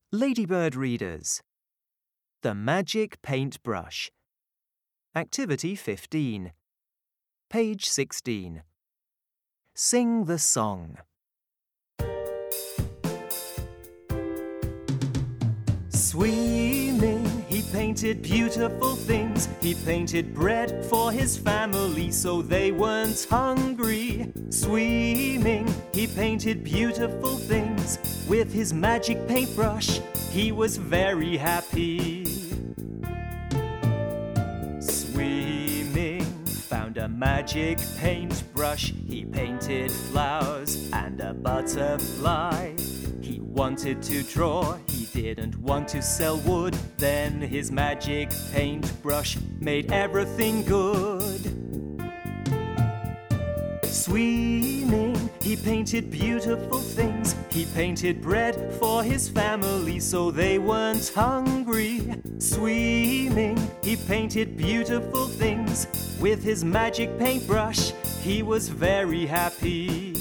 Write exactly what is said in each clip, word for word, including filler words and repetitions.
Ladybird readers. The Magic Paintbrush. Activity fifteen. Page sixteen. Sing the song. Swimming, he painted beautiful things. He painted bread for his family so they weren't hungry. Swimming, he painted beautiful things. With his magic paintbrush, he was very happy. Swimming, found a magic paintbrush. He painted flowers and a butterfly. He wanted to draw, he didn't want to sell wood. Then his magic paintbrush made everything good. Swimming, he painted beautiful things. He painted bread for his family so they weren't hungry. Swimming, he painted beautiful things. With his magic paintbrush, he was very happy.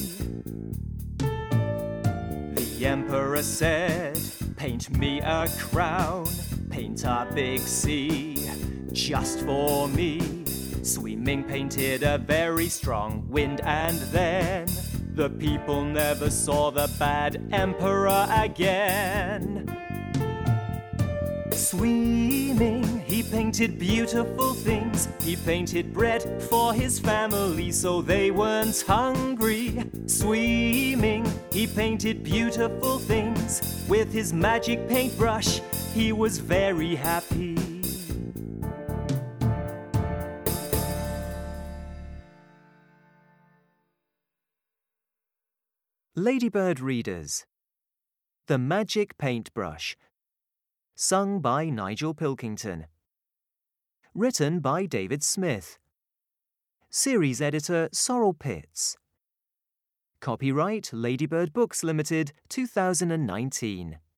The emperor said, "Paint me a crown, paint a big sea, just for me." Swimming painted a very strong wind, and then the people never saw the bad emperor again. Swimming, he painted beautiful things. He painted bread for his family so they weren't hungry. Swimming, he painted beautiful things. With his magic paintbrush, he was very happy. Ladybird readers. The Magic Paintbrush. Sung by Nigel Pilkington. Written by David Smith. Series editor Sorrel Pitts. Copyright Ladybird Books Limited, two thousand nineteen.